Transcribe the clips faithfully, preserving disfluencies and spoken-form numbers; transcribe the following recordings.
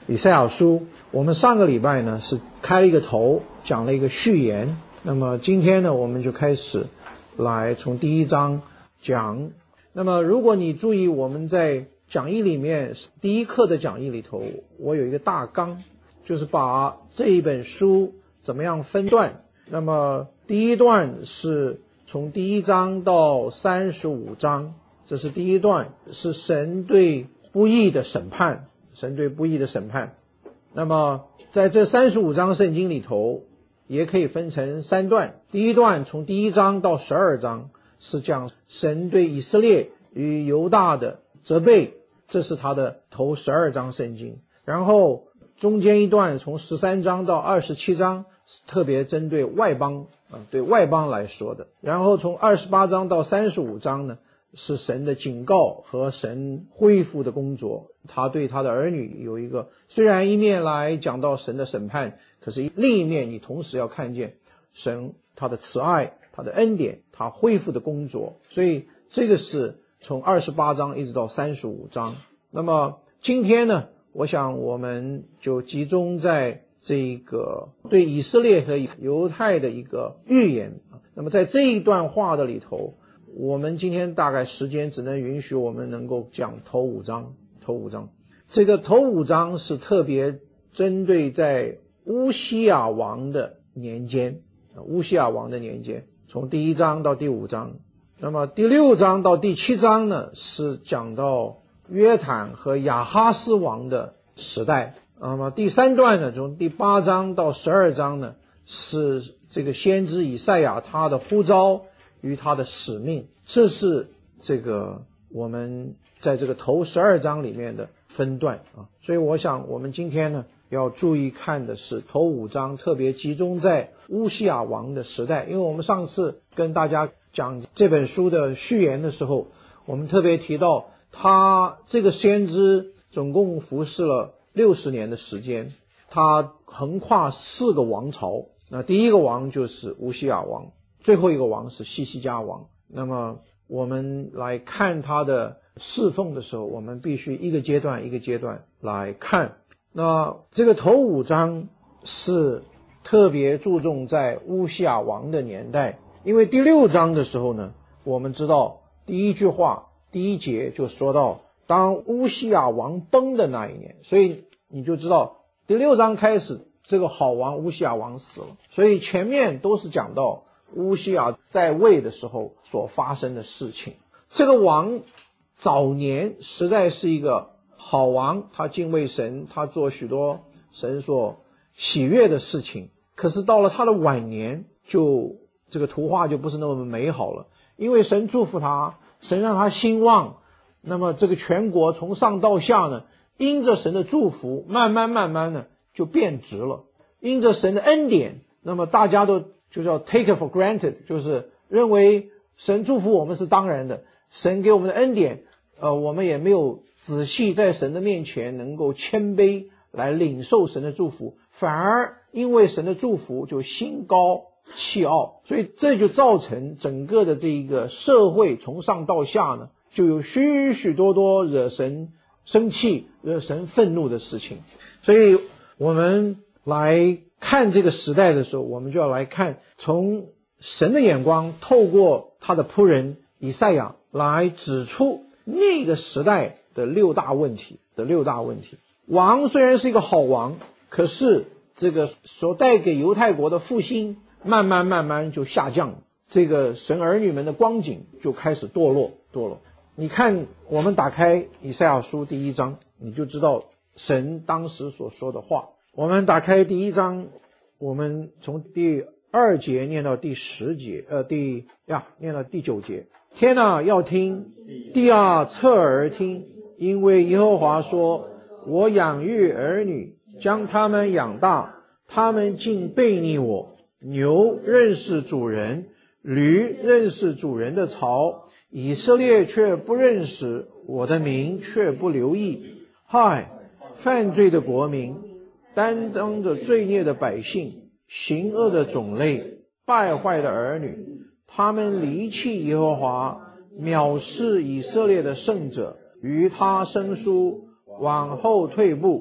以赛亚书，我们上个礼拜呢是开了一个头，讲了一个序言。那么今天呢，我们就开始来从第一章讲。那么如果你注意，我们在讲义里面第一课的讲义里头，我有一个大纲，就是把这一本书怎么样分段。那么第一段是从第一章到三十五章，这是第一段，是神对不义的审判，神对不义的审判。那么在这三十五章圣经里头，也可以分成三段。第一段从第一章到十二章是讲神对以色列与犹大的责备，这是他的头十二章圣经。然后中间一段从十三章到二十七章是特别针对外邦啊，对外邦来说的。然后从二十八章到三十五章呢，是神的警告和神恢复的工作。他对他的儿女有一个，虽然一面来讲到神的审判，可是另一面你同时要看见神他的慈爱，他的恩典，他恢复的工作。所以这个是从二十八章一直到三十五章。那么今天呢，我想我们就集中在这个对以色列和犹太的一个预言。那么在这一段话的里头，我们今天大概时间只能允许我们能够讲头五章，头五章。这个头五章是特别针对在乌西雅王的年间，乌西雅王的年间，从第一章到第五章。那么第六章到第七章呢，是讲到约坦和亚哈斯王的时代。那么第三段呢，从第八章到十二章呢，是这个先知以赛亚他的呼召与他的使命。这是这个我们在这个头十二章里面的分段啊。所以我想我们今天呢要注意看的是头五章，特别集中在乌西雅王的时代。因为我们上次跟大家讲这本书的序言的时候，我们特别提到他这个先知总共服侍了六十年的时间，他横跨四个王朝。那第一个王就是乌西雅王，最后一个王是希西家王。那么我们来看他的侍奉的时候，我们必须一个阶段一个阶段来看。那这个头五章是特别注重在乌西雅王的年代，因为第六章的时候呢，我们知道第一句话第一节就说到当乌西雅王崩的那一年，所以你就知道第六章开始这个好王乌西雅王死了。所以前面都是讲到乌西雅在位的时候所发生的事情。这个王早年实在是一个好王，他敬畏神，他做许多神所喜悦的事情。可是到了他的晚年，就这个图画就不是那么美好了。因为神祝福他，神让他兴旺，那么这个全国从上到下呢，因着神的祝福慢慢慢慢呢就变直了。因着神的恩典，那么大家都就叫 take it for granted， 就是认为神祝福我们是当然的，神给我们的恩典呃，我们也没有仔细在神的面前能够谦卑来领受神的祝福，反而因为神的祝福就心高气傲。所以这就造成整个的这一个社会从上到下呢，就有许许多多惹神生气惹神愤怒的事情。所以我们来看这个时代的时候，我们就要来看从神的眼光透过他的仆人以赛亚来指出那个时代的六大问题的六大问题。王虽然是一个好王，可是这个所带给犹太国的复兴慢慢慢慢就下降了，这个神儿女们的光景就开始堕落堕落。你看我们打开以赛亚书第一章，你就知道神当时所说的话。我们打开第一章，我们从第二节念到第十节，呃，第呀念到第九节。天啊，要听，地啊，侧耳听，因为耶和华说，我养育儿女，将他们养大，他们竟背逆我。牛认识主人，驴认识主人的槽，以色列却不认识，我的名却不留意。嗨，犯罪的国民，担当着罪孽的百姓，行恶的种类，败坏的儿女，他们离弃耶和华，藐视以色列的圣者，与他生疏，往后退步，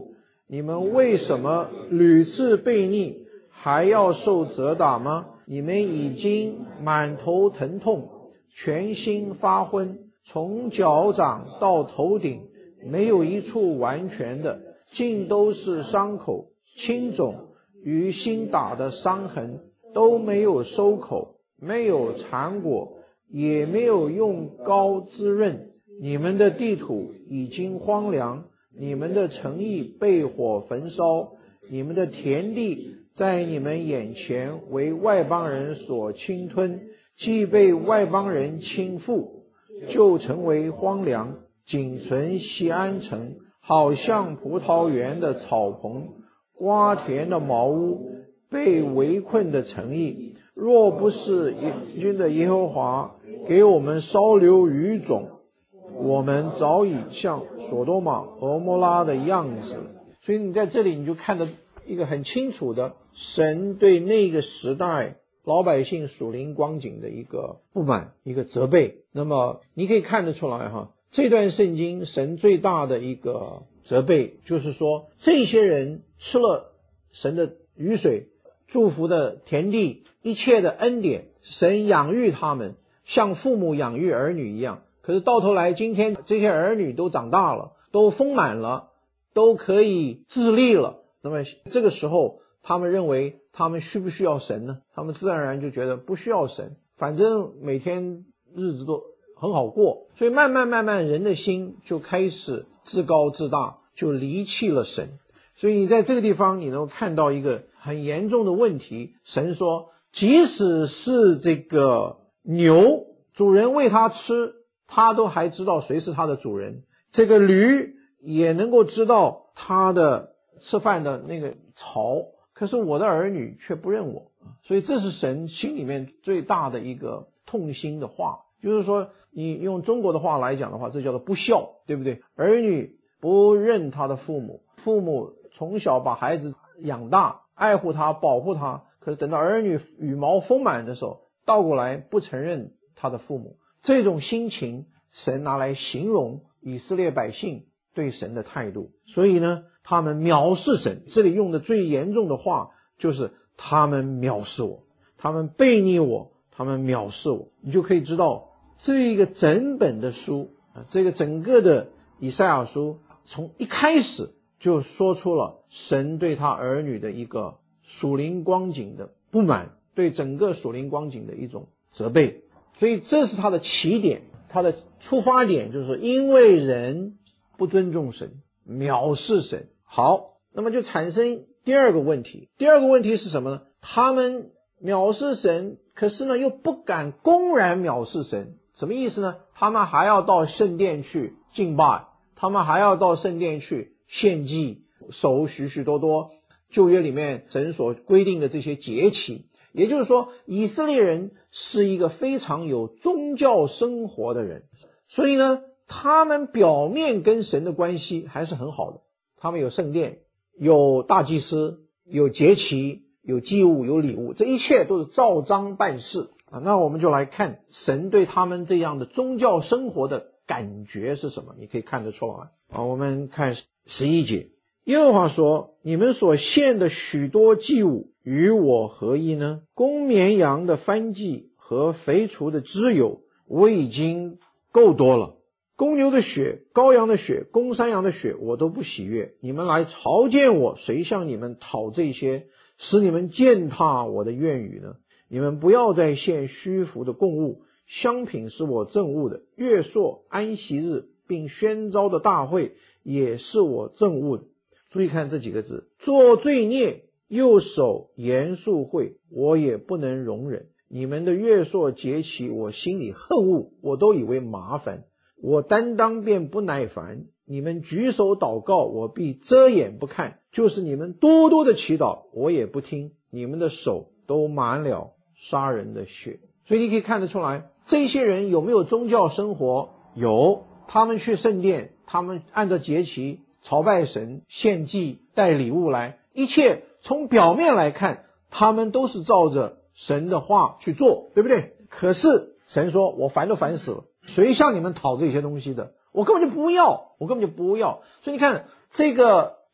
你们为什么屡次悖逆，还要受责打吗？你们已经满头疼痛，全身发昏，从脚掌到头顶没有一处完全的，尽都是伤口、青肿与新打的伤痕，都没有收口，没有缠裹，也没有用膏滋润。你们的地土已经荒凉，你们的城邑被火焚烧，你们的田地在你们眼前为外邦人所侵吞，既被外邦人侵覆，就成为荒凉，仅存锡安城，好像葡萄园的草棚，瓜田的茅屋，被围困的城邑。若不是军的耶和华给我们稍留余种，我们早已像所多玛、俄摩拉的样子。所以你在这里你就看到一个很清楚的神对那个时代老百姓属灵光景的一个不满，一个责备。那么你可以看得出来哈，这段圣经神最大的一个责备就是说，这些人吃了神的雨水，祝福的田地，一切的恩典，神养育他们，像父母养育儿女一样。可是到头来，今天这些儿女都长大了，都丰满了，都可以自立了。那么这个时候，他们认为他们需不需要神呢？他们自然而然就觉得不需要神，反正每天日子都很好过。所以慢慢慢慢，人的心就开始自高自大，就离弃了神。所以你在这个地方，你能够看到一个很严重的问题。神说，即使是这个牛，主人喂它吃，他都还知道谁是他的主人。这个驴也能够知道他的吃饭的那个槽，可是我的儿女却不认我。所以这是神心里面最大的一个痛心的话，就是说你用中国的话来讲的话，这叫做不孝，对不对？儿女不认他的父母，父母从小把孩子养大，爱护他，保护他，可是等到儿女羽毛丰满的时候，倒过来不承认他的父母。这种心情神拿来形容以色列百姓对神的态度。所以呢，他们藐视神，这里用的最严重的话就是他们藐视我，他们悖逆我，他们藐视我。你就可以知道这个整本的书，这个整个的以赛亚书从一开始就说出了神对他儿女的一个属灵光景的不满，对整个属灵光景的一种责备。所以这是他的起点，他的出发点就是说，因为人不尊重神，藐视神。好，那么就产生第二个问题。第二个问题是什么呢？他们藐视神，可是呢又不敢公然藐视神。什么意思呢？他们还要到圣殿去敬拜，他们还要到圣殿去献祭，守许许多多旧约里面神所规定的这些节期。也就是说，以色列人是一个非常有宗教生活的人，所以呢，他们表面跟神的关系还是很好的。他们有圣殿，有大祭司，有节期，有祭物，有礼物，这一切都是照章办事啊。那我们就来看神对他们这样的宗教生活的感觉是什么，你可以看得出来啊。我们看十一节，耶和华说，你们所献的许多祭物与我何异呢？公绵羊的燔祭和肥畜的脂油我已经够多了，公牛的血、羔羊的血、公山羊的血我都不喜悦。你们来朝见我，谁向你们讨这些，使你们践踏我的愿语呢？你们不要再献虚浮的供物，香品是我憎恶的，月朔、安息日并宣召的大会也是我憎恶的。注意看这几个字，做罪孽又守严肃会，我也不能容忍。你们的月朔节期我心里恨恶，我都以为麻烦，我担当便不耐烦。你们举手祷告，我必遮掩不看，就是你们多多的祈祷，我也不听。你们的手都满了杀人的血。所以你可以看得出来，这些人有没有宗教生活？有，他们去圣殿，他们按照节期朝拜神，献祭，带礼物来，一切从表面来看，他们都是照着神的话去做，对不对？可是神说，我烦都烦死了，谁向你们讨这些东西的？我根本就不要，我根本就不要。所以你看，这个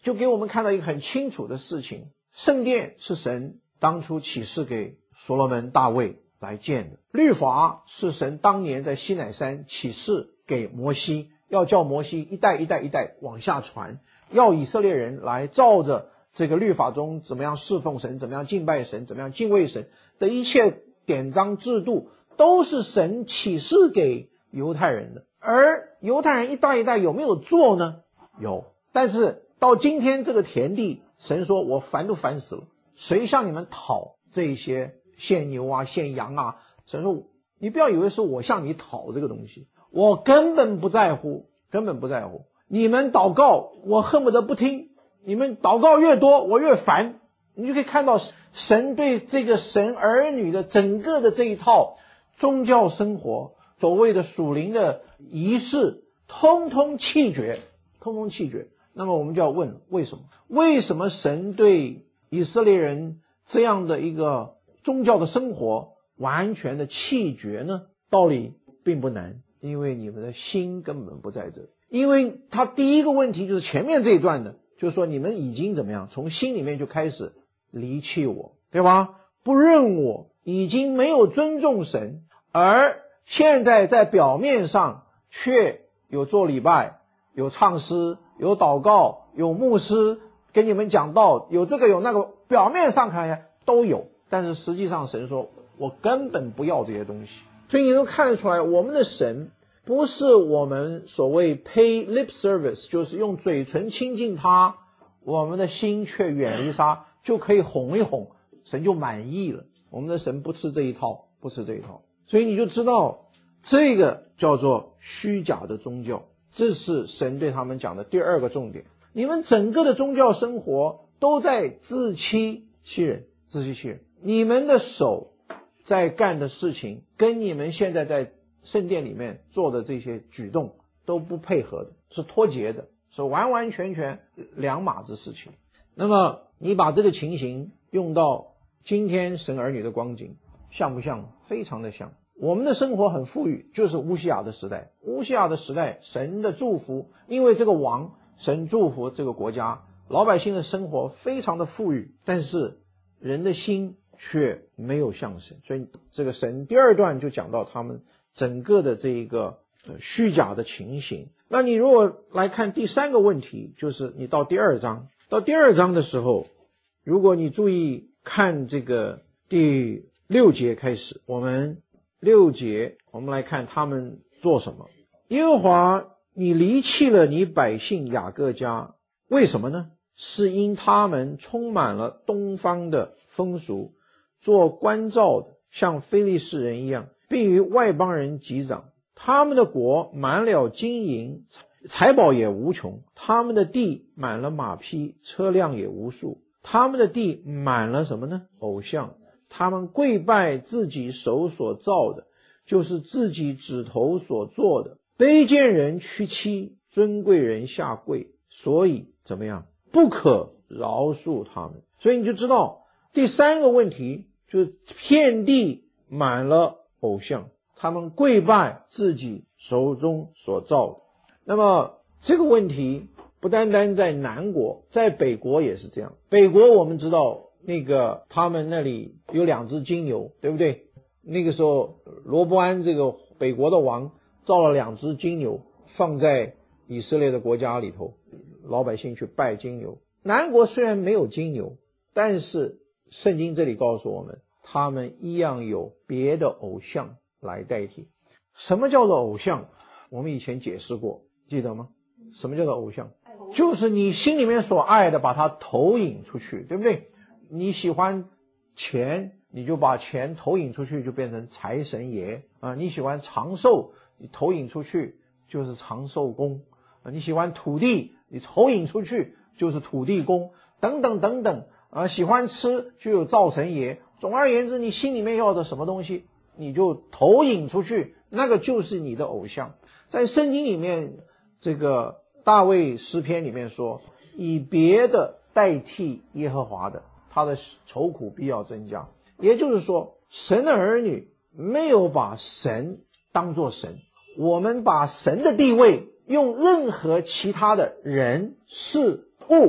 就给我们看到一个很清楚的事情，圣殿是神当初启示给所罗门大卫来建的，律法是神当年在西乃山启示给摩西，要叫摩西一代一代一代往下传，要以色列人来照着这个律法中怎么样侍奉神，怎么样敬拜神，怎么样敬畏神的一切典章制度，都是神启示给犹太人的。而犹太人一代一代有没有做呢？有，但是到今天这个田地，神说我烦都烦死了，谁向你们讨这些献牛啊献羊啊，神说你不要以为是我向你讨这个东西，我根本不在乎，根本不在乎。你们祷告我恨不得不听，你们祷告越多我越烦。你就可以看到神对这个神儿女的整个的这一套宗教生活，所谓的属灵的仪式，通通弃绝，通通弃绝。那么我们就要问，为什么？为什么神对以色列人这样的一个宗教的生活完全的弃绝呢？道理并不难，因为你们的心根本不在这里。因为他第一个问题就是前面这一段的，就是说你们已经怎么样，从心里面就开始离弃我，对吧？不认我，已经没有尊重神，而现在在表面上却有做礼拜，有唱诗，有祷告，有牧师跟你们讲道，有这个有那个，表面上看来都有，但是实际上神说我根本不要这些东西。所以你能看得出来，我们的神不是我们所谓 pay lip service， 就是用嘴唇亲近他，我们的心却远离他，就可以哄一哄神就满意了。我们的神不吃这一套，不吃这一套。所以你就知道这个叫做虚假的宗教，这是神对他们讲的第二个重点。你们整个的宗教生活都在自欺欺人，自欺欺人。你们的手在干的事情跟你们现在在圣殿里面做的这些举动都不配合的，是脱节的，是完完全全两码子事情。那么你把这个情形用到今天神儿女的光景，像不像？非常的像。我们的生活很富裕，就是乌西雅的时代。乌西雅的时代，神的祝福，因为这个王，神祝福这个国家，老百姓的生活非常的富裕，但是人的心却没有向神。所以这个神第二段就讲到他们整个的这一个、呃、虚假的情形。那你如果来看第三个问题，就是你到第二章，到第二章的时候，如果你注意看这个第六节开始，我们六节我们来看他们做什么。耶和华，你离弃了你百姓雅各家，为什么呢？是因他们充满了东方的风俗，做关照的像非利士人一样，并与外邦人击掌。他们的国满了金银，财宝也无穷，他们的地满了马匹，车辆也无数。他们的地满了什么呢？偶像。他们跪拜自己手所造的，就是自己指头所做的。卑贱人屈膝，尊贵人下跪，所以怎么样？不可饶恕他们。所以你就知道第三个问题，就是遍地满了偶像，他们跪拜自己手中所造的。那么这个问题不单单在南国，在北国也是这样。北国我们知道那个他们那里有两只金牛，对不对？那个时候罗波安这个北国的王造了两只金牛放在以色列的国家里头，老百姓去拜金牛。南国虽然没有金牛，但是圣经这里告诉我们，他们一样有别的偶像来代替。什么叫做偶像？我们以前解释过，记得吗？什么叫做偶像？就是你心里面所爱的，把它投影出去，对不对？你喜欢钱，你就把钱投影出去，就变成财神爷啊！你喜欢长寿，你投影出去就是长寿公啊！你喜欢土地，你投影出去就是土地公，等等等等啊！喜欢吃就有灶神爷。总而言之，你心里面要的什么东西，你就投影出去，那个就是你的偶像。在圣经里面，这个大卫诗篇里面说，以别的代替耶和华的，他的愁苦必要增加。也就是说，神的儿女没有把神当作神，我们把神的地位用任何其他的人事物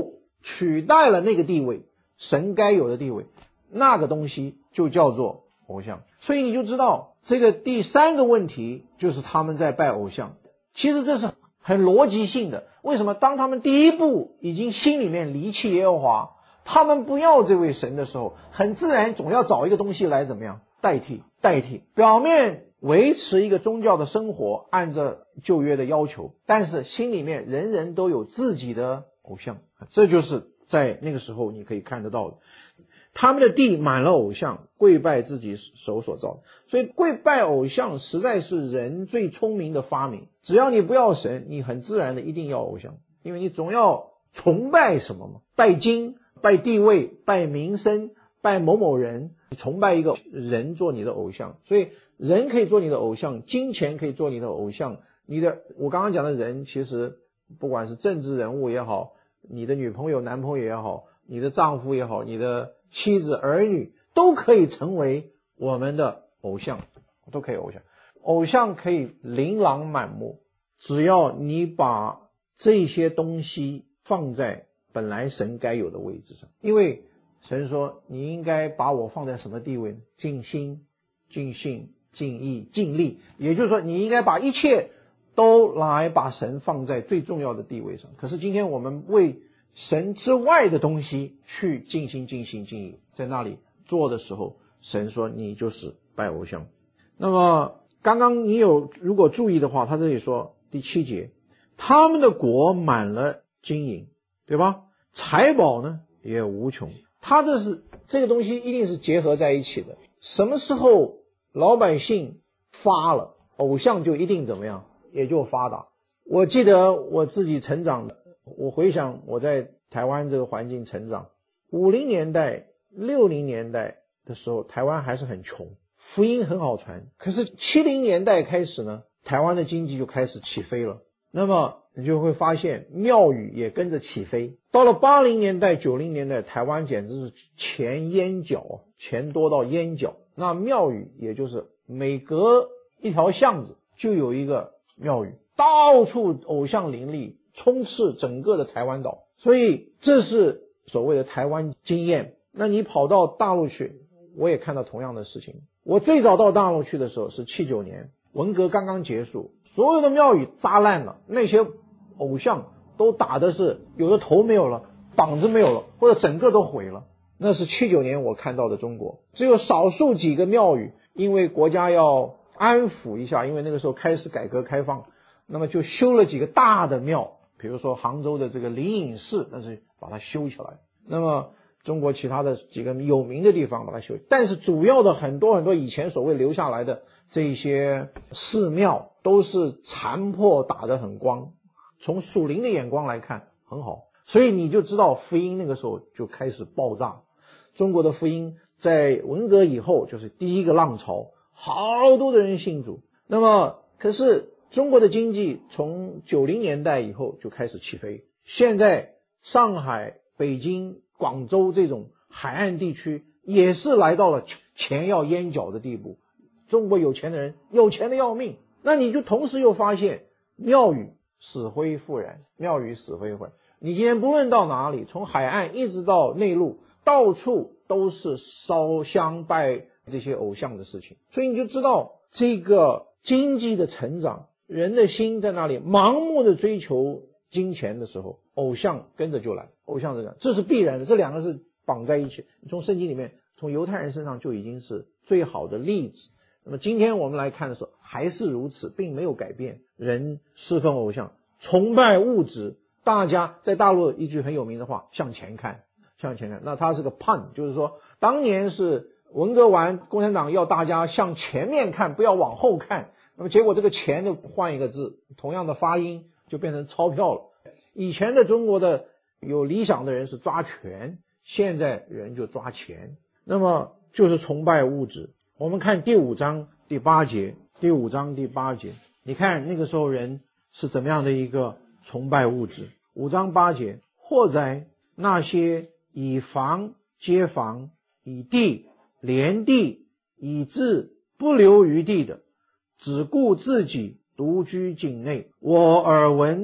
取代了那个地位，神该有的地位，那个东西就叫做偶像。所以你就知道这个第三个问题就是他们在拜偶像。其实这是很逻辑性的。为什么？当他们第一步已经心里面离弃耶和华，他们不要这位神的时候，很自然总要找一个东西来怎么样代替代替。表面维持一个宗教的生活，按着旧约的要求，但是心里面人人都有自己的偶像，这就是在那个时候你可以看得到的。他们的地满了偶像，跪拜自己手所造的。所以跪拜偶像实在是人最聪明的发明。只要你不要神，你很自然的一定要偶像，因为你总要崇拜什么嘛，拜金、拜地位、拜名声、拜某某人，你崇拜一个人做你的偶像。所以人可以做你的偶像，金钱可以做你的偶像。你的我刚刚讲的人，其实不管是政治人物也好，你的女朋友男朋友也好，你的丈夫也好，你的妻子儿女都可以成为我们的偶像，都可以偶像。偶像可以琳琅满目，只要你把这些东西放在本来神该有的位置上。因为神说你应该把我放在什么地位？尽心、尽性、尽意、尽力。也就是说你应该把一切都来把神放在最重要的地位上。可是今天我们为神之外的东西去尽心尽心尽意，在那里做的时候，神说你就是拜偶像。那么刚刚你有如果注意的话，他这里说第七节，他们的国满了金银，对吧？财宝呢也无穷。他这是这个东西一定是结合在一起的。什么时候老百姓发了，偶像就一定怎么样，也就发达。我记得我自己成长的，我回想我在台湾这个环境成长，五零年代六零年代的时候，台湾还是很穷，福音很好传。可是七零年代开始呢，台湾的经济就开始起飞了，那么你就会发现庙宇也跟着起飞。到了八零年代九零年代，台湾简直是钱淹脚，钱多到淹脚。那庙宇也就是每隔一条巷子就有一个庙宇，到处偶像林立，充斥整个的台湾岛。所以这是所谓的台湾经验。那你跑到大陆去，我也看到同样的事情。我最早到大陆去的时候是七九年，文革刚刚结束，所有的庙宇砸烂了，那些偶像都打的是有的头没有了，膀子没有了，或者整个都毁了。那是七九年我看到的中国。只有少数几个庙宇，因为国家要安抚一下，因为那个时候开始改革开放，那么就修了几个大的庙，比如说杭州的这个灵隐寺，那是把它修起来。那么中国其他的几个有名的地方把它修，但是主要的很多很多以前所谓留下来的这些寺庙都是残破打得很光，从属灵的眼光来看很好。所以你就知道福音那个时候就开始爆炸。中国的福音在文革以后就是第一个浪潮，好多的人信主。那么可是中国的经济从九零年代以后就开始起飞，现在上海、北京、广州这种海岸地区也是来到了钱要淹脚的地步。中国有钱的人有钱的要命，那你就同时又发现庙宇死灰复燃，庙宇死灰复燃。你今天不论到哪里，从海岸一直到内陆，到处都是烧香拜这些偶像的事情。所以你就知道这个经济的成长，人的心在那里盲目的追求金钱的时候，偶像跟着就来，偶像这样，这是必然的，这两个是绑在一起。从圣经里面，从犹太人身上就已经是最好的例子。那么今天我们来看的时候还是如此，并没有改变。人侍奉偶像，崇拜物质，大家在大陆一句很有名的话，向前看，向前看。那它是个pun，就是说当年是文革完，共产党要大家向前面看，不要往后看。那么结果这个钱就换一个字，同样的发音就变成钞票了。以前的中国的有理想的人是抓权，现在人就抓钱，那么就是崇拜物质。我们看第五章第八节，第五章第八节，你看那个时候人是怎么样的一个崇拜物质。五章八节，或哉那些以房接房，以地连地，以致不留余地的，只顾自己独居境内。我耳闻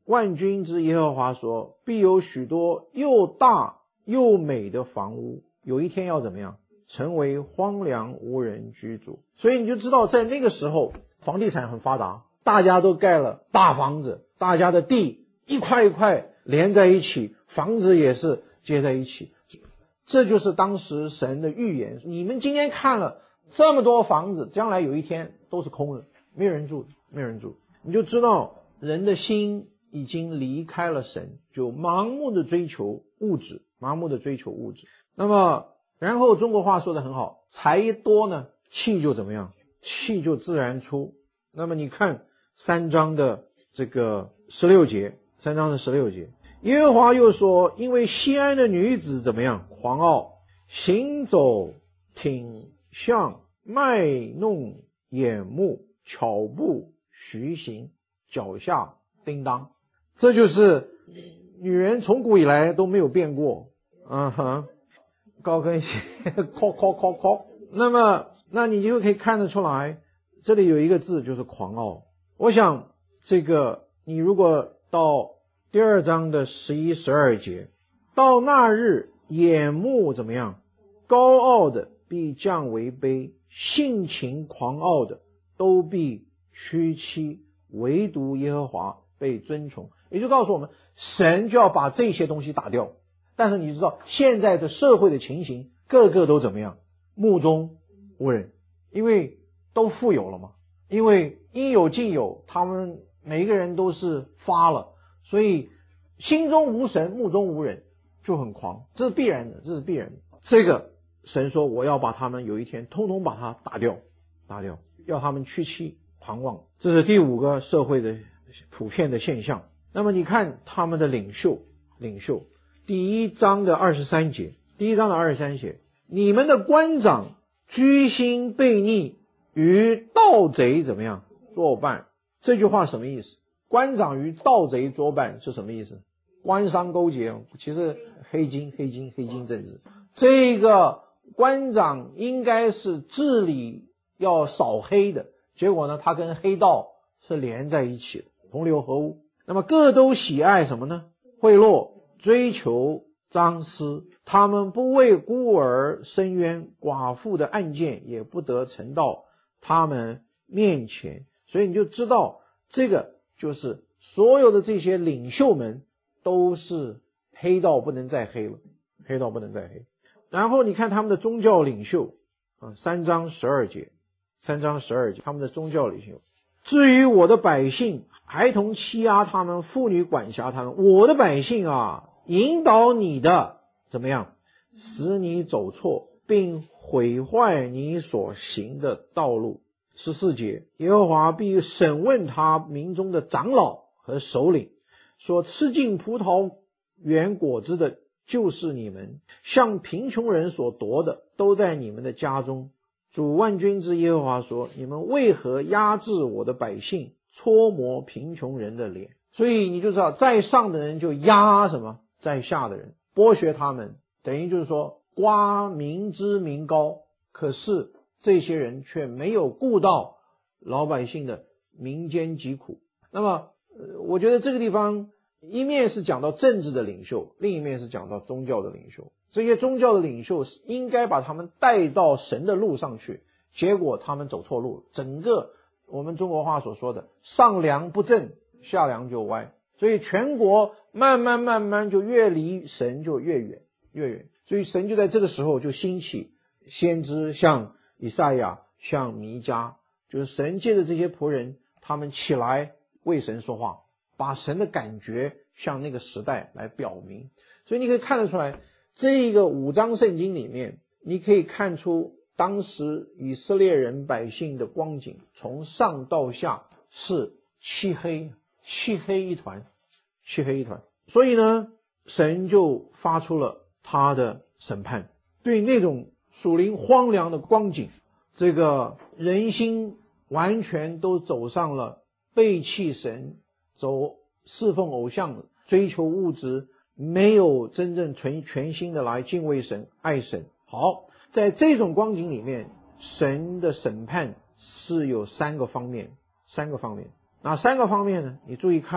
万军之耶和华说，必有许多又大又美的房屋，有一天要怎么样？成为荒凉无人居住。所以你就知道在那个时候房地产很发达，大家都盖了大房子，大家的地一块一块连在一起，房子也是接在一起。这就是当时神的预言，你们今天看了这么多房子，将来有一天都是空的，没有人住，没有人住。你就知道人的心已经离开了神，就盲目的追求物质，盲目的追求物质。那么然后中国话说得很好，财一多呢，气就怎么样？气就自然出。那么你看三章的这个十六节，三章的十六节，耶和华又说，因为西安的女子怎么样？狂傲，行走挺向，卖弄眼目，巧步徐行，脚下叮当。这就是女人从古以来都没有变过。嗯哼，高跟鞋敲敲敲敲。那么那你就可以看得出来，这里有一个字就是狂傲。我想这个你如果到第二章的十一十二节，到那日眼目怎么样？高傲的必降为卑，性情狂傲的都必屈膝，唯独耶和华被尊崇。也就告诉我们，神就要把这些东西打掉。但是你知道现在的社会的情形，个个都怎么样？目中无人，因为都富有了嘛，因为应有尽有，他们每一个人都是发了，所以心中无神，目中无人，就很狂，这是必然的，这是必然的。这个神说我要把他们有一天通通把它打掉，打掉，要他们屈膝狂妄。这是第五个社会的普遍的现象。那么你看他们的领袖，领袖第一章的二十三节，第一章的二十三节，你们的官长居心悖逆，与盗贼怎么样作伴？这句话什么意思？官长与盗贼作伴是什么意思？官商勾结，其实黑金黑金黑金政治。这个官长应该是治理要扫黑的，结果呢他跟黑道是连在一起的，同流合污。那么各都喜爱什么呢？贿赂，追求赃私，他们不为孤儿伸冤，寡妇的案件也不得呈到他们面前。所以你就知道这个就是所有的这些领袖们都是黑道不能再黑了，黑道不能再黑。然后你看他们的宗教领袖啊，三章十二节，三章十二节，他们的宗教领袖，至于我的百姓，孩童欺压他们，妇女管辖他们，我的百姓啊，引导你的怎么样？使你走错，并毁坏你所行的道路。十四节，耶和华必审问他民中的长老和首领，说吃尽葡萄园果子的就是你们，向贫穷人所夺的都在你们的家中。主万军之耶和华说，你们为何压制我的百姓，搓磨贫穷人的脸？所以你就知道在上的人就压什么在下的人，剥削他们，等于就是说刮民脂民膏，可是这些人却没有顾到老百姓的民间疾苦。那么我觉得这个地方一面是讲到政治的领袖，另一面是讲到宗教的领袖。这些宗教的领袖应该把他们带到神的路上去，结果他们走错路了。整个我们中国话所说的上梁不正下梁就歪，所以全国慢慢慢慢就越离神就越远越远。所以神就在这个时候就兴起先知，像以赛亚，像弥迦，就是神借着这些仆人，他们起来为神说话，把神的感觉向那个时代来表明。所以你可以看得出来，这个五章圣经里面，你可以看出当时以色列人百姓的光景，从上到下是漆黑，漆黑一团，漆黑一团。所以呢，神就发出了他的审判，对那种属灵荒凉的光景，这个人心完全都走上了背弃神，走侍奉偶像，追求物质，没有真正全全心的来敬畏神，爱神。好，在这种光景里面，神的审判是有三个方面，三个方面。哪三个方面呢？你注意看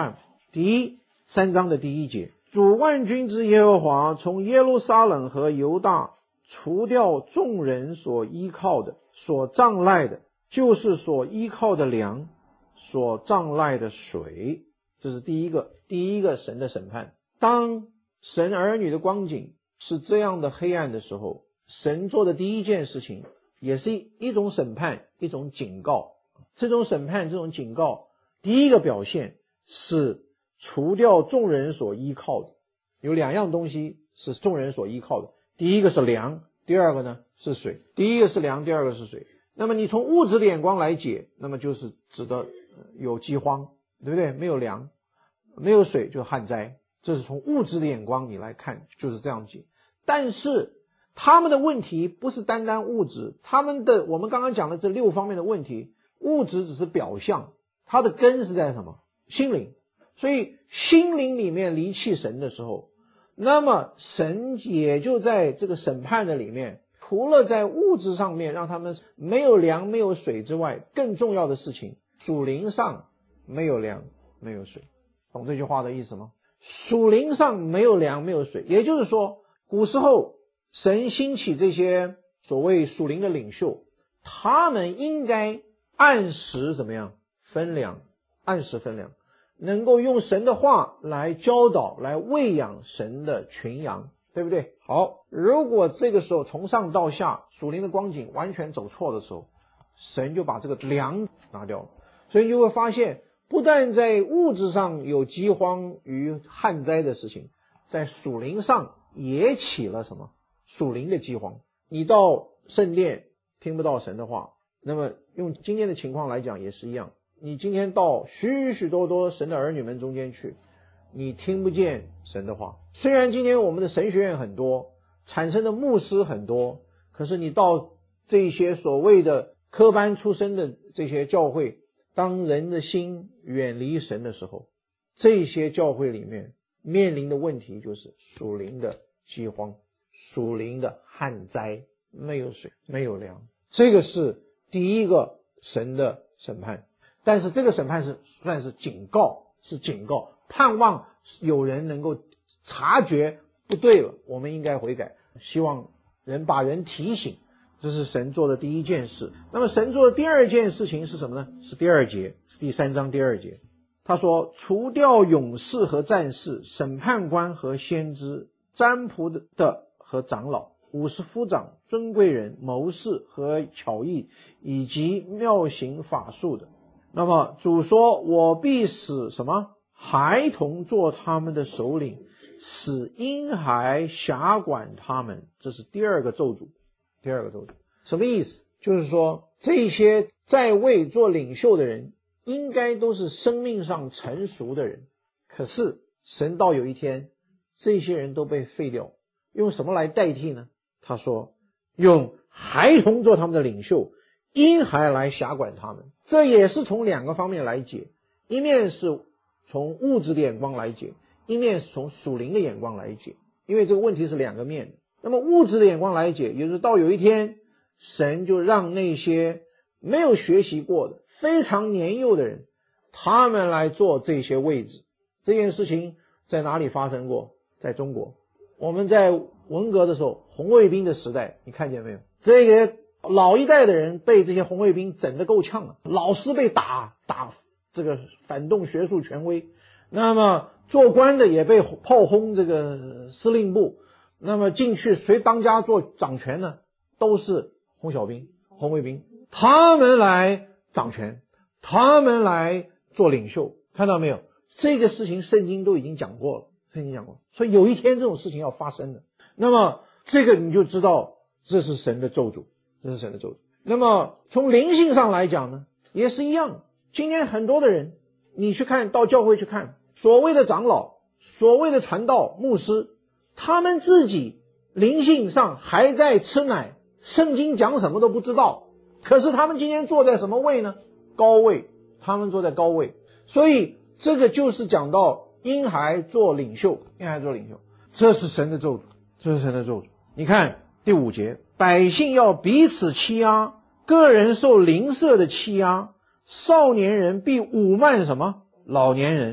第一三章的第一节，主万军之耶和华从耶路撒冷和犹大除掉众人所依靠的，所仗赖的，就是所依靠的粮，所仗赖的水。这是第一个，第一个神的审判。当神儿女的光景是这样的黑暗的时候，神做的第一件事情也是一种审判，一种警告。这种审判，这种警告，第一个表现是除掉众人所依靠的。有两样东西是众人所依靠的，第一个是粮，第二个呢是水。第一个是粮，第二个是水。那么你从物质的眼光来解，那么就是指的有饥荒，对不对？没有粮，没有水，就旱灾。这是从物质的眼光你来看，就是这样解。但是他们的问题不是单单物质，他们的我们刚刚讲的这六方面的问题，物质只是表象，它的根是在什么？心灵。所以心灵里面离弃神的时候，那么神也就在这个审判的里面，除了在物质上面让他们没有粮没有水之外，更重要的事情，属灵上没有粮没有水。懂这句话的意思吗？属灵上没有粮没有水，也就是说古时候神兴起这些所谓属灵的领袖，他们应该按时怎么样分粮，按时分粮，能够用神的话来教导，来喂养神的群羊，对不对？好，如果这个时候从上到下属灵的光景完全走错的时候，神就把这个粮拿掉了。所以你就会发现，不但在物质上有饥荒与旱灾的事情，在属灵上也起了什么属灵的饥荒。你到圣殿听不到神的话，那么用今天的情况来讲也是一样，你今天到许许多多神的儿女们中间去，你听不见神的话。虽然今天我们的神学院很多，产生的牧师很多，可是你到这些所谓的科班出身的这些教会，当人的心远离神的时候，这些教会里面面临的问题就是属灵的饥荒，属灵的旱灾，没有水没有粮。这个是第一个神的审判。但是这个审判是算是警告，是警告，盼望有人能够察觉不对了，我们应该悔改，希望人把人提醒，这是神做的第一件事。那么神做的第二件事情是什么呢？是第二节，是第三章第二节。他说，除掉勇士和战士，审判官和先知，占卜的和长老，五十夫长、尊贵人、谋士和巧艺，以及妙行法术的。那么主说，我必使什么？孩童做他们的首领，使婴孩辖管他们。这是第二个咒诅，第二个咒诅。什么意思？就是说这些在位做领袖的人应该都是生命上成熟的人，可是神到有一天这些人都被废掉，用什么来代替呢？他说用孩童做他们的领袖，婴孩来辖管他们。这也是从两个方面来解，一面是从物质的眼光来解，一面是从属灵的眼光来解，因为这个问题是两个面的。那么物质的眼光来解，也就是到有一天神就让那些没有学习过的非常年幼的人，他们来做这些位置。这件事情在哪里发生过？在中国。我们在文革的时候，红卫兵的时代，你看见没有？这个老一代的人被这些红卫兵整得够呛了，老师被打打这个反动学术权威，那么做官的也被炮轰这个司令部，那么进去谁当家做掌权呢？都是红小兵、红卫兵，他们来掌权，他们来做领袖，看到没有？这个事情圣经都已经讲过了，圣经讲过，所以有一天这种事情要发生的。那么这个你就知道这是神的咒诅，这是神的咒诅。那么从灵性上来讲呢，也是一样。今天很多的人，你去看到教会去看，所谓的长老，所谓的传道牧师，他们自己灵性上还在吃奶，圣经讲什么都不知道，可是他们今天坐在什么位呢？高位，他们坐在高位。所以这个就是讲到婴孩做领袖，婴孩做领袖，这是神的咒诅，这是神的咒诅。你看第五节，百姓要彼此欺压，个人受邻舍的欺压，少年人必侮慢什么？老年人，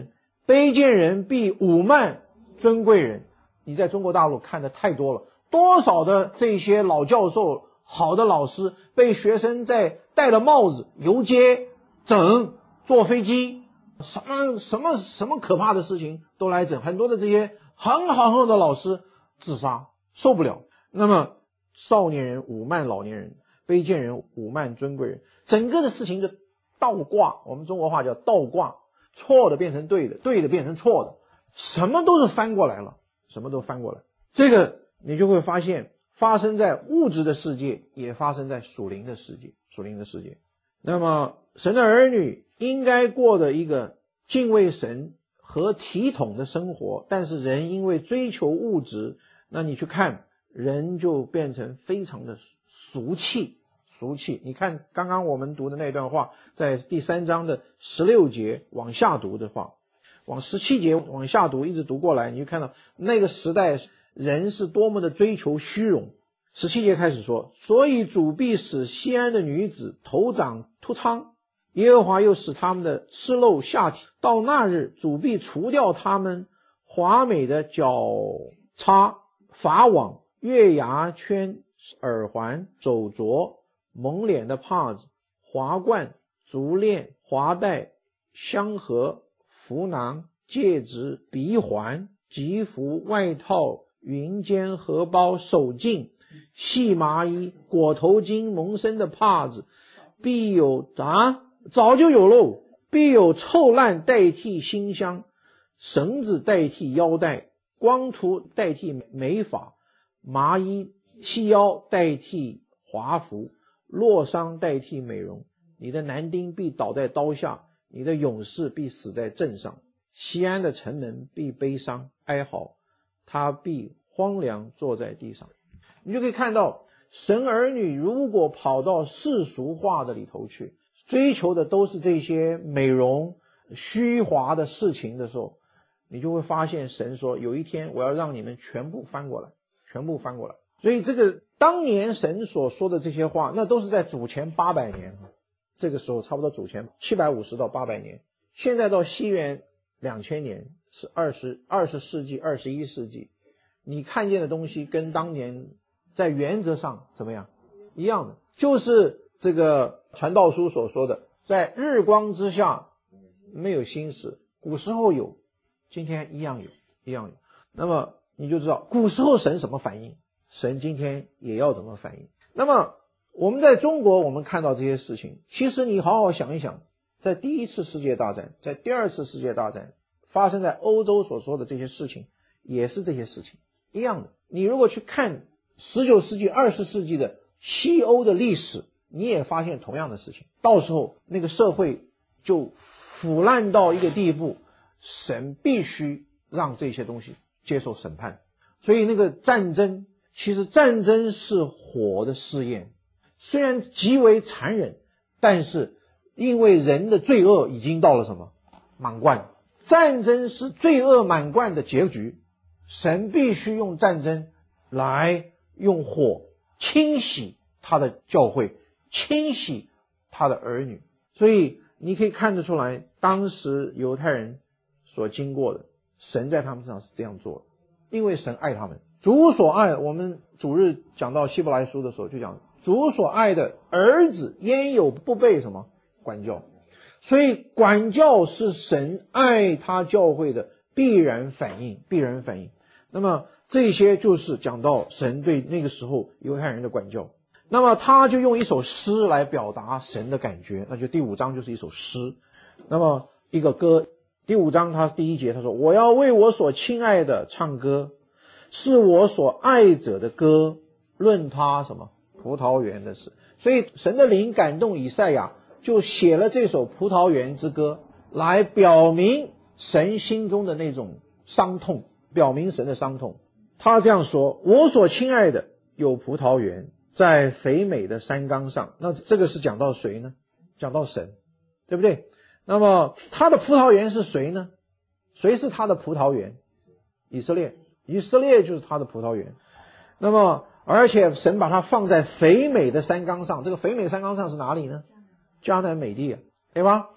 卑贱人必侮慢尊贵人。你在中国大陆看的太多了，多少的这些老教授、好的老师被学生在戴了帽子游街、整、坐飞机，什么什么什么可怕的事情都来整，很多的这些很好很好的老师自杀，受不了。那么少年人侮慢老年人，卑贱人侮慢尊贵人，整个的事情就倒挂，我们中国话叫倒挂，错的变成对的，对的变成错的，什么都是翻过来了，什么都翻过来。这个你就会发现发生在物质的世界，也发生在属灵的世界，属灵的世界。那么神的儿女应该过的一个敬畏神和体统的生活，但是人因为追求物质，那你去看人就变成非常的俗气，俗气。你看刚刚我们读的那段话，在第三章的十六节往下读的话，往十七节往下读，一直读过来，你就看到那个时代人是多么的追求虚荣。十七节开始说，所以主必使西安的女子头长秃苍，耶和华又使他们的吃漏下体，到那日主必除掉他们华美的脚叉、法网、月牙圈、耳环、肘镯、蒙脸的帕子、华冠、足链、华带、香盒、符囊、戒指、鼻环、吉服、外套、云肩、荷包、手巾、细麻衣、裹头巾、蒙身的帕子，必有啊，早就有喽，必有臭烂代替馨香，绳子代替腰带，光秃代替美发，麻衣细腰代替华服，落伤代替美容。你的男丁必倒在刀下，你的勇士必死在阵上。西安的城门必悲伤哀嚎，他必荒凉坐在地上。你就可以看到神儿女如果跑到世俗化的里头去，追求的都是这些美容虚华的事情的时候，你就会发现神说有一天我要让你们全部翻过来，全部翻过来。所以这个当年神所说的这些话，那都是在主前八百年，这个时候差不多主前七百五十到八百年，现在到西元两千年，是二十二十世纪二十一世纪，你看见的东西跟当年在原则上怎么样一样的，就是这个传道书所说的，在日光之下没有新事，古时候有，今天一样有，一样有。那么你就知道古时候神什么反应，神今天也要怎么反应。那么我们在中国我们看到这些事情，其实你好好想一想，在第一次世界大战，在第二次世界大战发生在欧洲所说的这些事情，也是这些事情一样的。你如果去看十九世纪二十世纪的西欧的历史，你也发现同样的事情，到时候那个社会就腐烂到一个地步，神必须让这些东西接受审判。所以那个战争，其实战争是火的试验，虽然极为残忍，但是因为人的罪恶已经到了什么满贯，战争是罪恶满贯的结局，神必须用战争来用火清洗他的教会，清洗他的儿女。所以你可以看得出来，当时犹太人所经过的，神在他们身上是这样做的，因为神爱他们。主所爱，我们主日讲到希伯来书的时候就讲，主所爱的儿子焉有不被什么管教。所以管教是神爱他教会的必然反应，必然反应。那么这些就是讲到神对那个时候犹太人的管教。那么他就用一首诗来表达神的感觉，那就第五章就是一首诗。那么一个歌，第五章他第一节他说，我要为我所亲爱的唱歌，是我所爱者的歌，论他什么葡萄园的事。所以神的灵感动以赛亚，就写了这首葡萄园之歌，来表明神心中的那种伤痛，表明神的伤痛。他这样说，我所亲爱的有葡萄园，在肥美的山冈上。那这个是讲到谁呢？讲到神，对不对？那么他的葡萄园是谁呢？谁是他的葡萄园？以色列，以色列就是他的葡萄园。那么而且神把它放在肥美的山冈上，这个肥美山冈上是哪里呢？迦南美地啊，对吧？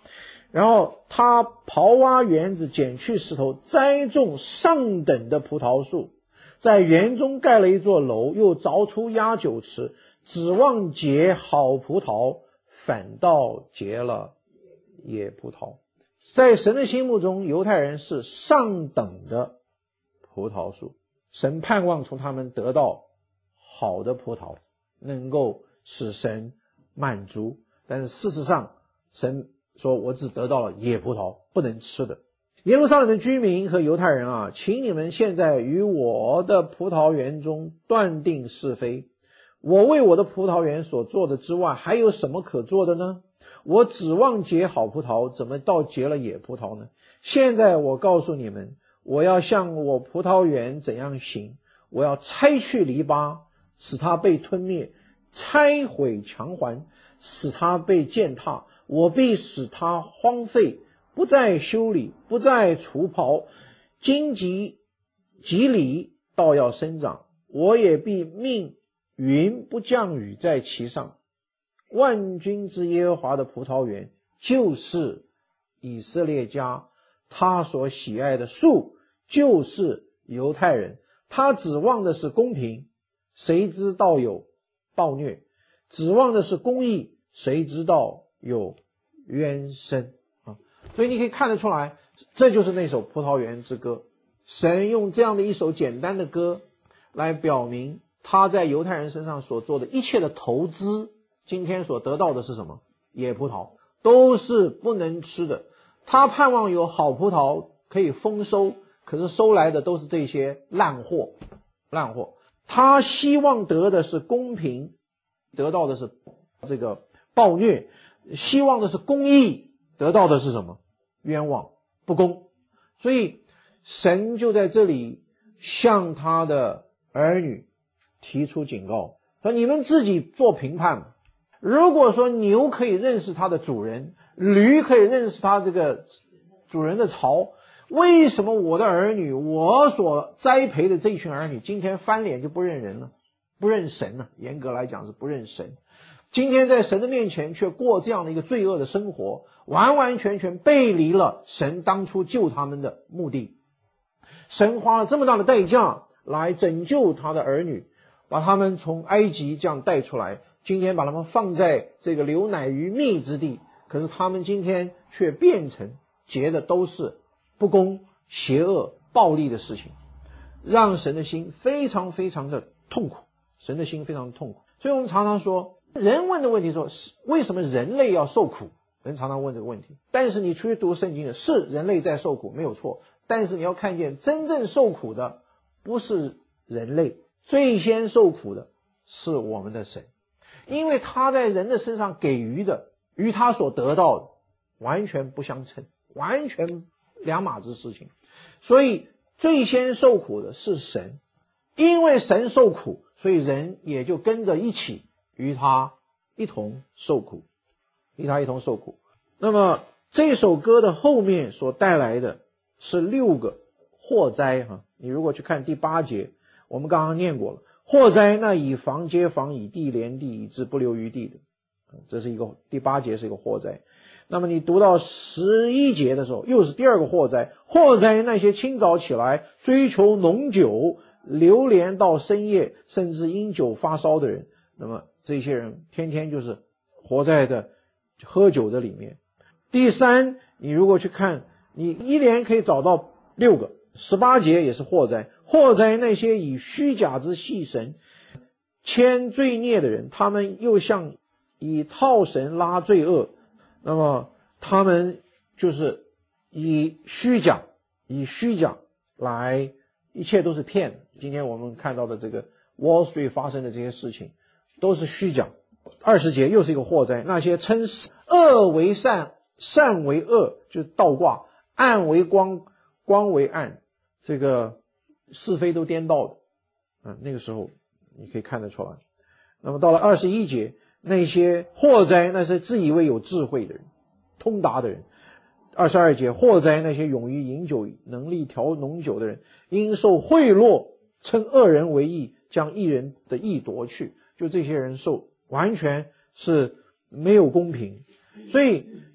然后他刨挖园子，捡去石头，栽种上等的葡萄树，在园中盖了一座楼，又凿出压酒池，指望结好葡萄，反倒结了野葡萄。在神的心目中，犹太人是上等的葡萄树，神盼望从他们得到好的葡萄，能够使神满足。但是事实上，神说我只得到了野葡萄，不能吃的。耶路撒冷的居民和犹太人啊，请你们现在于我的葡萄园中断定是非。我为我的葡萄园所做的之外，还有什么可做的呢？我指望结好葡萄，怎么倒结了野葡萄呢？现在我告诉你们，我要向我葡萄园怎样行？我要拆去篱笆，使它被吞灭；拆毁墙环，使它被践踏。我必使它荒废，不再修理，不再除刨。荆棘蒺藜倒要生长，我也必命云不降雨在其上。万军之耶和华的葡萄园就是以色列家，他所喜爱的树就是犹太人。他指望的是公平，谁知道有暴虐；指望的是公义，谁知道有冤声啊！所以你可以看得出来，这就是那首葡萄园之歌。神用这样的一首简单的歌来表明他在犹太人身上所做的一切的投资，今天所得到的是什么？野葡萄，都是不能吃的。他盼望有好葡萄可以丰收，可是收来的都是这些烂货，烂货。他希望得的是公平，得到的是这个暴虐；希望的是公义，得到的是什么？冤枉，不公。所以神就在这里向他的儿女提出警告，说你们自己做评判。如果说牛可以认识它的主人，驴可以认识它这个主人的槽，为什么我的儿女，我所栽培的这一群儿女，今天翻脸就不认人了，不认神了？严格来讲是不认神。今天在神的面前却过这样的一个罪恶的生活，完完全全背离了神当初救他们的目的。神花了这么大的代价来拯救他的儿女，把他们从埃及这样带出来，今天把他们放在这个流奶与蜜之地，可是他们今天却变成结的都是不公、邪恶、暴力的事情，让神的心非常非常的痛苦，神的心非常痛苦。所以我们常常说，人问的问题说，为什么人类要受苦？人常常问这个问题。但是你出去读圣经的，是人类在受苦，没有错。但是你要看见，真正受苦的不是人类，最先受苦的是我们的神，因为他在人的身上给予的，与他所得到的完全不相称，完全两码子事情。所以最先受苦的是神，因为神受苦，所以人也就跟着一起与他一同受苦，与他一同受苦。那么这首歌的后面所带来的是六个祸灾哈，你如果去看第八节，我们刚刚念过了，祸灾那以房接房，以地连地，以致不留余地的，这是一个第八节是一个祸灾。那么你读到十一节的时候，又是第二个祸灾，祸灾那些清早起来追求浓酒，流连到深夜，甚至因酒发烧的人。那么这些人天天就是活在的喝酒的里面。第三，你如果去看，你一连可以找到六个，十八节也是祸灾，祸灾那些以虚假之戏神牵罪孽的人，他们又像以套绳拉罪恶，那么他们就是以虚假以虚假来，一切都是骗的。今天我们看到的这个 Wall Street 发生的这些事情都是虚假。二十节又是一个祸灾，那些称恶为善，善为恶，就是倒挂，暗为光，光为暗，这个是非都颠倒的。嗯，那个时候你可以看得出来。那么到了二十一节，那些祸灾那些自以为有智慧的人，通达的人。二十二节，祸灾那些勇于饮酒，能力调浓酒的人，因受贿赂，称恶人为义，将义人的义夺去。就这些人受完全是没有公平。所以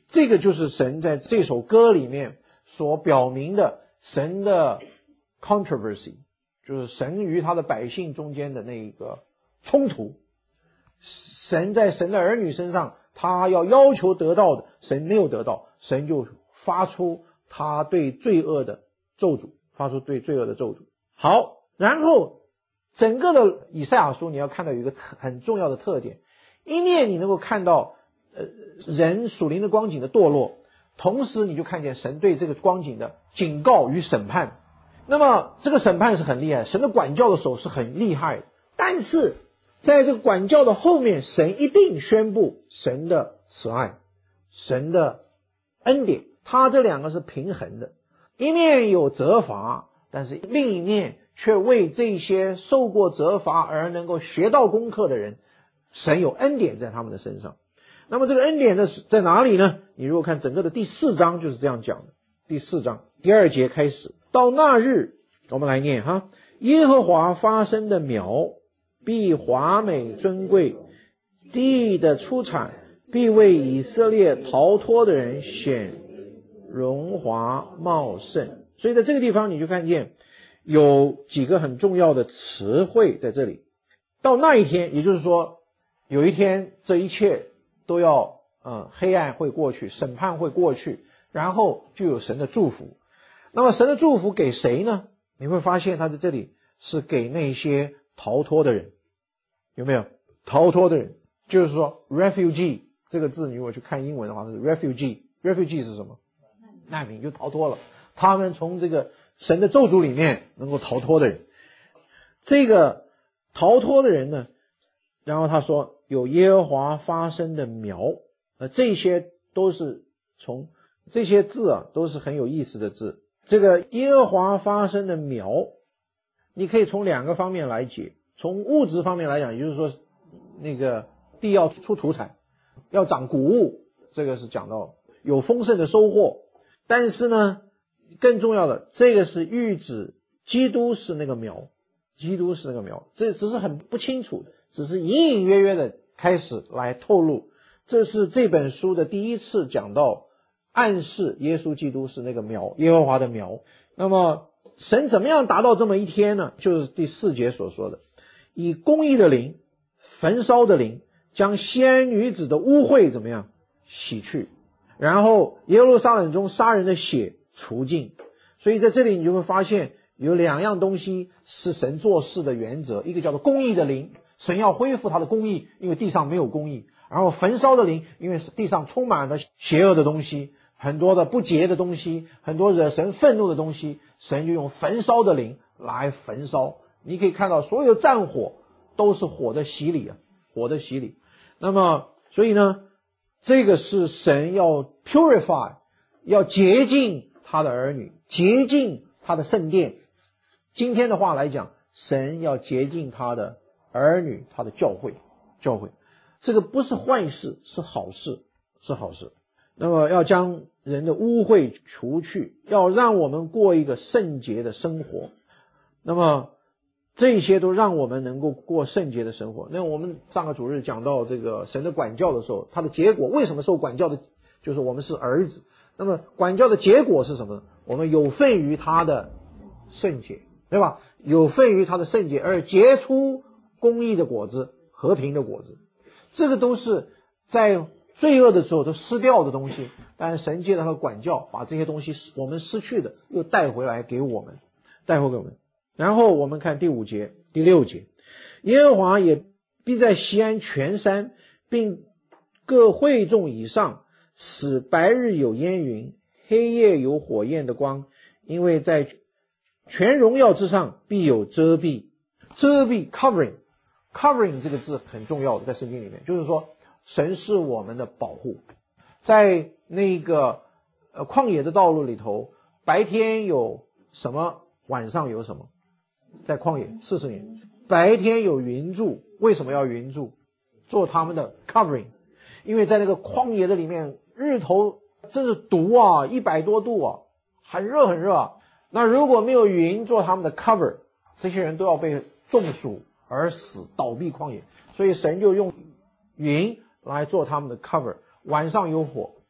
这个就是神在这首歌里面所表明的神的 controversy， 就是神与他的百姓中间的那个冲突。神在神的儿女身上他要要求得到的，神没有得到，神就发出他对罪恶的咒诅，发出对罪恶的咒诅。好，然后整个的以赛亚书你要看到有一个很重要的特点，一面你能够看到呃人属灵的光景的堕落，同时你就看见神对这个光景的警告与审判。那么这个审判是很厉害，神的管教的手是很厉害的，但是在这个管教的后面，神一定宣布神的慈爱，神的恩典，他这两个是平衡的，一面有责罚，但是另一面却为这些受过责罚而能够学到功课的人，神有恩典在他们的身上。那么这个恩典呢在哪里呢？你如果看整个的第四章就是这样讲的，第四章第二节开始，到那日，我们来念哈，耶和华发生的苗必华美尊贵，地的出产必为以色列逃脱的人显荣华茂盛。所以在这个地方你就看见有几个很重要的词汇在这里。到那一天，也就是说有一天这一切都要呃黑暗会过去，审判会过去，然后就有神的祝福。那么神的祝福给谁呢？你会发现他在这里是给那些逃脱的人，有没有？逃脱的人就是说 refugee 这个字，你如果去看英文的话是 refugee， refugee 是什么？难民，就逃脱了，他们从这个神的咒诅里面能够逃脱的人。这个逃脱的人呢，然后他说有耶和华发生的苗，呃，这些都是从这些字啊都是很有意思的字。这个耶和华发生的苗，你可以从两个方面来解。从物质方面来讲，也就是说那个地要出土产，要长谷物，这个是讲到有丰盛的收获。但是呢更重要的，这个是预指基督是那个苗，基督是那个苗，这只是很不清楚，只是隐隐约约的开始来透露。这是这本书的第一次讲到暗示耶稣基督是那个苗，耶和华的苗。那么神怎么样达到这么一天呢？就是第四节所说的，以公义的灵，焚烧的灵，将西安女子的污秽怎么样洗去，然后耶路撒冷中杀人的血除尽。所以在这里你就会发现有两样东西是神做事的原则，一个叫做公义的灵，神要恢复他的公义，因为地上没有公义。然后焚烧的灵，因为地上充满了邪恶的东西，很多的不洁的东西，很多惹神愤怒的东西，神就用焚烧的灵来焚烧。你可以看到所有战火都是火的洗礼啊，火的洗礼。那么所以呢，这个是神要 purify， 要洁净他的儿女，洁净他的圣殿。今天的话来讲，神要洁净他的儿女，他的教会，教会。这个不是坏事，是好事，是好事。那么要将人的污秽除去，要让我们过一个圣洁的生活。那么这些都让我们能够过圣洁的生活。那我们上个主日讲到这个神的管教的时候，它的结果，为什么受管教的，就是我们是儿子。那么管教的结果是什么呢？我们有份于他的圣洁，对吧？有份于他的圣洁，而结出公义的果子，和平的果子。这个都是在罪恶的时候都失掉的东西，但是神借着他的管教，把这些东西我们失去的又带回来给我们，带回给我们。然后我们看第五节、第六节，耶和华也必在西安全山，并各会众以上，使白日有烟云，黑夜有火焰的光，因为在全荣耀之上必有遮蔽。遮蔽 covering covering 这个字很重要的，在圣经里面，就是说神是我们的保护。在那个呃旷野的道路里头，白天有什么，晚上有什么。在旷野四十年，白天有云柱，为什么要云柱？做他们的 covering。因为在那个旷野的里面，日头真是毒啊，一百多度啊，很热很热啊。那如果没有云做他们的 cover， 这些人都要被中暑而死，倒闭旷野。所以神就用云来做他们的 cover。晚上有火，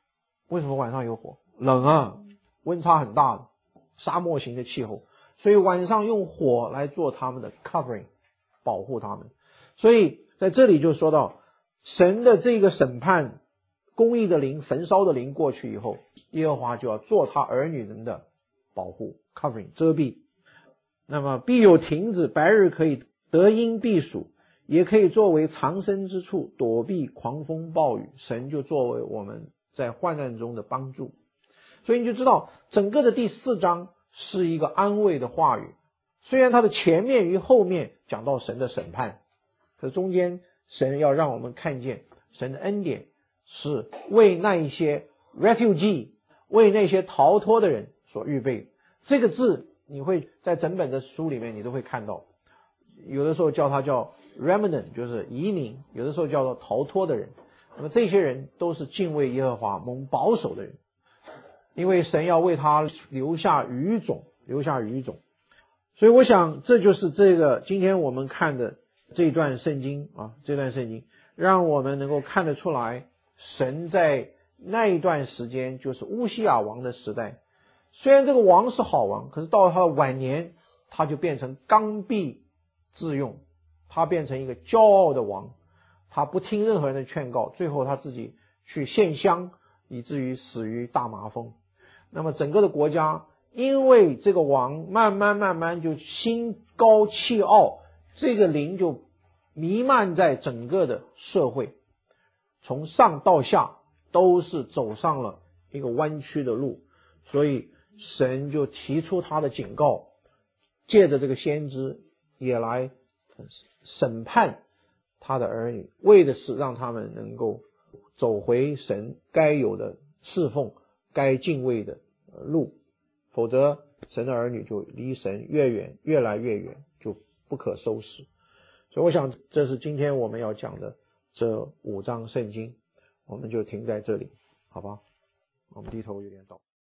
为什么晚上有火？冷啊，温差很大的沙漠型的气候，所以晚上用火来做他们的 covering， 保护他们。所以在这里就说到神的这个审判，公义的灵，焚烧的灵过去以后，耶和华就要做他儿女人的保护 covering 遮蔽。那么必有亭子，白日可以得阴避暑，也可以作为藏身之处，躲避狂风暴雨。神就作为我们在患难中的帮助。所以你就知道整个的第四章是一个安慰的话语，虽然它的前面与后面讲到神的审判，可是中间神要让我们看见神的恩典是为那一些 refugee， 为那些逃脱的人所预备。这个字你会在整本的书里面你都会看到，有的时候叫它叫 remnant， 就是移民，有的时候叫做逃脱的人。那么这些人都是敬畏耶和华蒙保守的人，因为神要为他留下余种，留下余种。所以我想这就是这个今天我们看的这段圣经啊，这段圣经让我们能够看得出来，神在那一段时间，就是乌西雅王的时代，虽然这个王是好王，可是到了他的晚年，他就变成刚愎自用，他变成一个骄傲的王，他不听任何人的劝告，最后他自己去献香，以至于死于大麻风。那么整个的国家因为这个王慢慢慢慢就心高气傲，这个灵就弥漫在整个的社会，从上到下都是走上了一个弯曲的路。所以神就提出他的警告，借着这个先知也来审判他的儿女，为的是让他们能够走回神该有的侍奉，该敬畏的路，否则神的儿女就离神越远，越来越远，就不可收拾。所以我想这是今天我们要讲的这五章圣经，我们就停在这里，好吧？我们低头有点祷。